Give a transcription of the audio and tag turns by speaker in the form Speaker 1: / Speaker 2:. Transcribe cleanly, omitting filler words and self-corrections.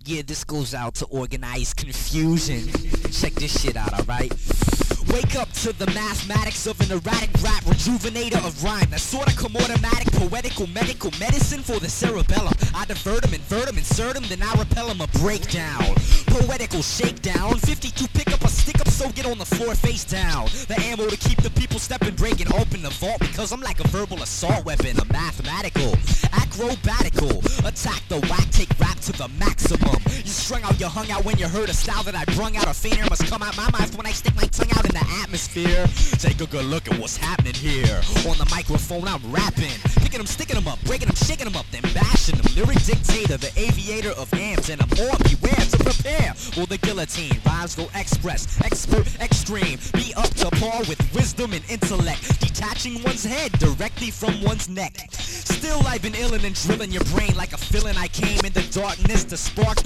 Speaker 1: Yeah, this goes out to organized confusion. Check this shit out, alright? Wake up to the mathematics of an erratic rap, rejuvenator of rhyme. That sorta come automatic, poetical, medical medicine for the cerebellum. I divert 'em, invert 'em, insert 'em, then I repel 'em a breakdown. Poetical shakedown, 52 pick up a stick up, so get on the floor face down. The ammo to keep the people stepping, breaking open the vault, because I'm like a verbal assault weapon, a mathematical, acrobatical. Attack the whack, take rap to the maximum. You strung out, you hung out when you heard a style that I brung out. A faint air must come out my mouth when I stick my tongue out in the atmosphere. Take a good look at what's happening here. On the microphone I'm rapping, picking 'em, sticking 'em up, breaking 'em, shaking 'em up, then bashing 'em. Lyric dictator, the aviator of amps, and I'm on beware to prepare for the guillotine. Rhymes go express, expert, extreme. Be up to par with wisdom and intellect, detaching one's head directly from one's neck. Still I've been illin' and drilling your brain like a villain. I came in the darkness to spark